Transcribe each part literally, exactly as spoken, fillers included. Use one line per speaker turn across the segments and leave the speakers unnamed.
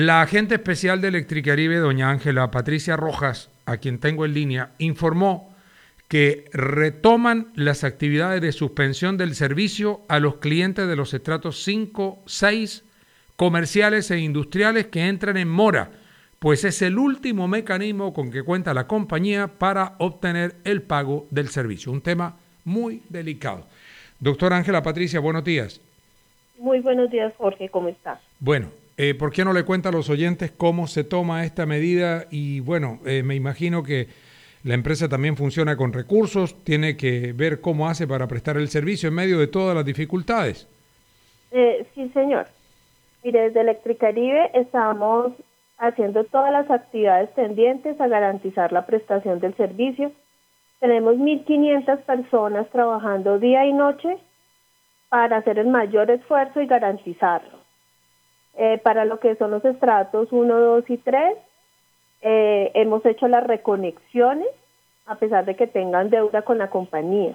La agente especial de Electricaribe, doña Ángela Patricia Rojas, a quien tengo en línea, informó que retoman las actividades de suspensión del servicio a los clientes de los estratos cinco, seis, comerciales e industriales que entran en mora, pues es el último mecanismo con que cuenta la compañía para obtener el pago del servicio. Un tema muy delicado. Doctora Ángela Patricia, buenos días.
Muy buenos días, Jorge, ¿cómo estás?
Bueno, eh, ¿por qué no le cuenta a los oyentes cómo se toma esta medida? Y bueno, eh, me imagino que la empresa también funciona con recursos, tiene que ver cómo hace para prestar el servicio en medio de todas las dificultades.
Eh, sí, señor. Mire, desde Electricaribe estamos haciendo todas las actividades tendientes a garantizar la prestación del servicio. Tenemos mil quinientas personas trabajando día y noche para hacer el mayor esfuerzo y garantizarlo. Eh, para lo que son los estratos uno, dos y tres, eh, hemos hecho las reconexiones a pesar de que tengan deuda con la compañía.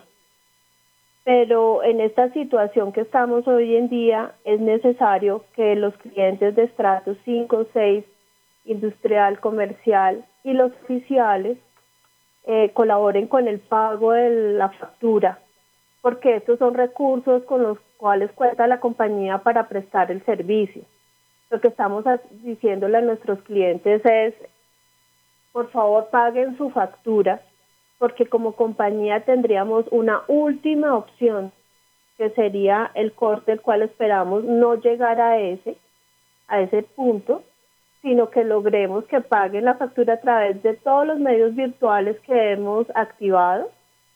Pero en esta situación que estamos hoy en día es necesario que los clientes de estratos cinco, seis, industrial, comercial y los oficiales eh, colaboren con el pago de la factura, porque estos son recursos con los cuales cuenta la compañía para prestar el servicio. Lo que estamos diciéndole a nuestros clientes es, por favor, paguen su factura, porque como compañía tendríamos una última opción, que sería el corte, el cual esperamos no llegar a ese, a ese punto, sino que logremos que paguen la factura a través de todos los medios virtuales que hemos activado,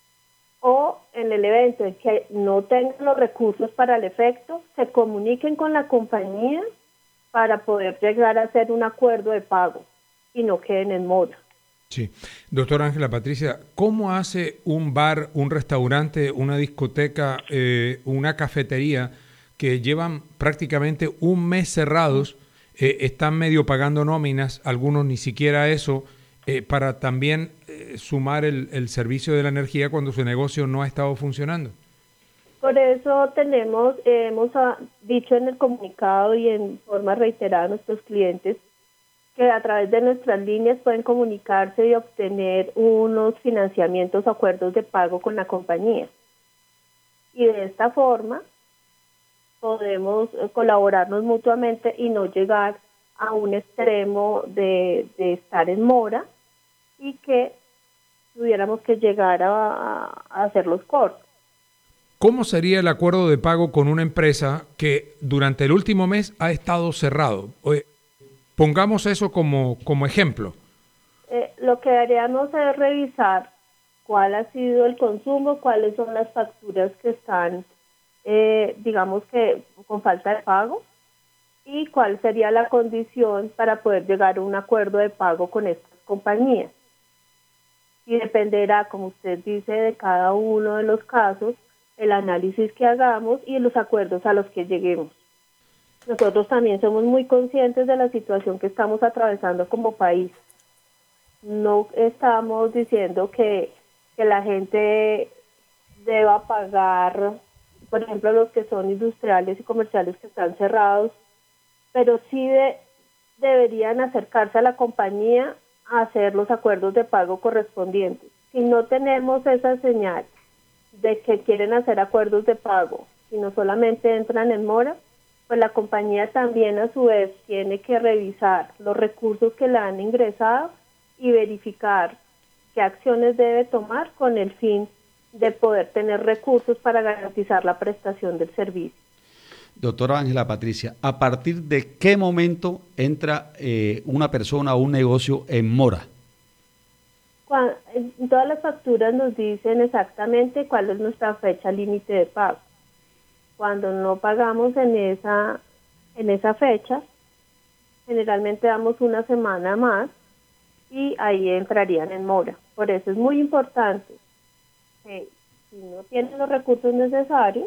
o en el evento en que no tengan los recursos para el efecto, se comuniquen con la compañía para poder llegar a hacer un acuerdo de pago y no queden en mora.
Sí. Doctora Ángela Patricia, ¿cómo hace un bar, un restaurante, una discoteca, eh, una cafetería que llevan prácticamente un mes cerrados, eh, están medio pagando nóminas, algunos ni siquiera eso, eh, para también eh, sumar el, el servicio de la energía cuando su negocio no ha estado funcionando?
Por eso tenemos, eh, hemos ah, dicho en el comunicado y en forma reiterada a nuestros clientes que a través de nuestras líneas pueden comunicarse y obtener unos financiamientos o acuerdos de pago con la compañía. Y de esta forma podemos eh, colaborarnos mutuamente y no llegar a un extremo de, de estar en mora y que tuviéramos que llegar a, a hacer los cortes.
¿Cómo sería el acuerdo de pago con una empresa que durante el último mes ha estado cerrado? Oye, pongamos eso como, como ejemplo.
Eh, lo que haríamos es revisar cuál ha sido el consumo, cuáles son las facturas que están, eh, digamos que con falta de pago, y cuál sería la condición para poder llegar a un acuerdo de pago con estas compañías. Y dependerá, como usted dice, de cada uno de los casos, el análisis que hagamos y los acuerdos a los que lleguemos. Nosotros también somos muy conscientes de la situación que estamos atravesando como país. No estamos diciendo que, que la gente deba pagar, por ejemplo, los que son industriales y comerciales que están cerrados, pero sí de, deberían acercarse a la compañía a hacer los acuerdos de pago correspondientes. Si no tenemos esa señal de que quieren hacer acuerdos de pago, sino solamente entran en mora, pues la compañía también a su vez tiene que revisar los recursos que le han ingresado y verificar qué acciones debe tomar con el fin de poder tener recursos para garantizar la prestación del servicio.
Doctora Ángela Patricia, ¿a partir de qué momento entra eh, una persona o un negocio en mora?
Cuando, en todas las facturas nos dicen exactamente cuál es nuestra fecha límite de pago. Cuando no pagamos en esa, en esa fecha, generalmente damos una semana más y ahí entrarían en mora. Por eso es muy importante que si no tienen los recursos necesarios,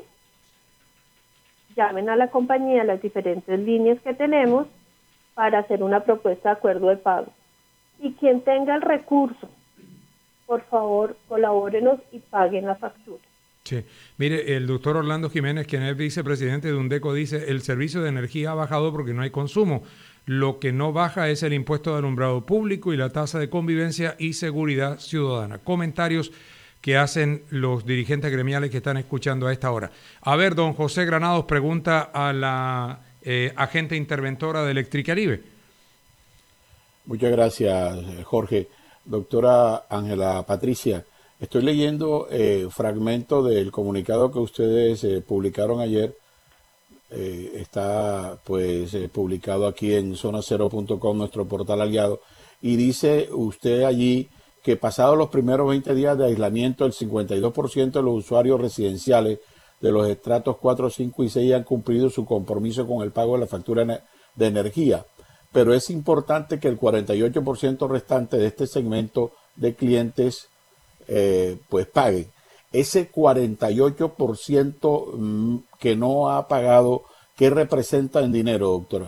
llamen a la compañía, a las diferentes líneas que tenemos, para hacer una propuesta de acuerdo de pago. Y quien tenga el recurso, por favor, colabórenos y paguen la factura.
Sí, mire, el doctor Orlando Jiménez, quien es vicepresidente de UNDECO, dice, el servicio de energía ha bajado porque no hay consumo. Lo que no baja es el impuesto de alumbrado público y la tasa de convivencia y seguridad ciudadana. Comentarios que hacen los dirigentes gremiales que están escuchando a esta hora. A ver, don José Granados pregunta a la eh, agente interventora de Electricaribe.
Muchas gracias, Jorge. Doctora Ángela Patricia, estoy leyendo eh, fragmento del comunicado que ustedes eh, publicaron ayer. Eh, está pues eh, publicado aquí en zona cero punto com, nuestro portal aliado, y dice usted allí que pasados los primeros veinte días de aislamiento, el cincuenta y dos por ciento de los usuarios residenciales de los estratos cuatro, cinco y seis han cumplido su compromiso con el pago de la factura de energía. Pero es importante que el cuarenta y ocho por ciento restante de este segmento de clientes eh, pues paguen. Ese cuarenta y ocho por ciento mmm, que no ha pagado, ¿qué representa en dinero, doctora?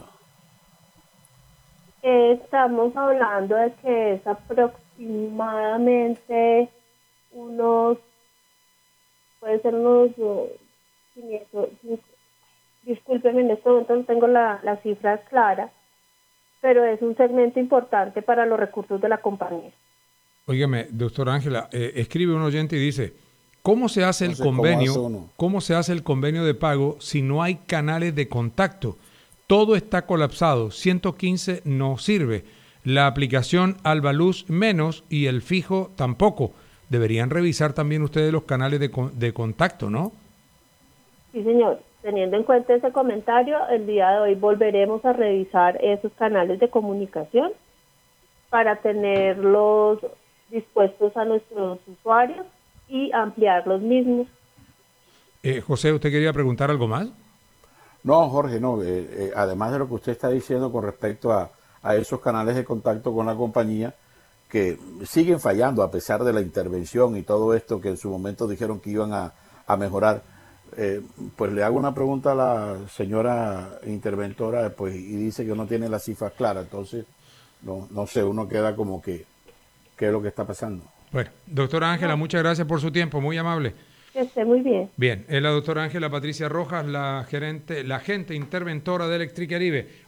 Estamos hablando de que es aproximadamente unos, puede ser unos quinientos, discúlpeme, en este momento no tengo la, la cifra clara, pero es un segmento importante para los recursos de la compañía.
Óigame, doctora Ángela, eh, escribe un oyente y dice, ¿cómo se hace el
Entonces,
convenio?
¿cómo hace uno?
¿Cómo se hace el convenio de pago si no hay canales de contacto? Todo está colapsado, ciento quince no sirve, la aplicación Albaluz menos y el fijo tampoco. Deberían revisar también ustedes los canales de, de contacto, ¿no?
Sí, señor. Teniendo en cuenta ese comentario, el día de hoy volveremos a revisar esos canales de comunicación para tenerlos dispuestos a nuestros usuarios y ampliar los mismos.
Eh, José, ¿usted quería preguntar algo más?
No, Jorge, no. Eh, eh, además de lo que usted está diciendo con respecto a, a esos canales de contacto con la compañía, que siguen fallando a pesar de la intervención y todo esto que en su momento dijeron que iban a, a mejorar. Eh, pues le hago una pregunta a la señora interventora, pues, y dice que no tiene las cifras claras. Entonces, no, no sé, uno queda como que, ¿qué es lo que está pasando?
Bueno, doctora Ángela, muchas gracias por su tiempo, muy amable.
Que esté muy bien.
Bien, es la doctora Ángela Patricia Rojas, la gerente, la agente interventora de Electricaribe.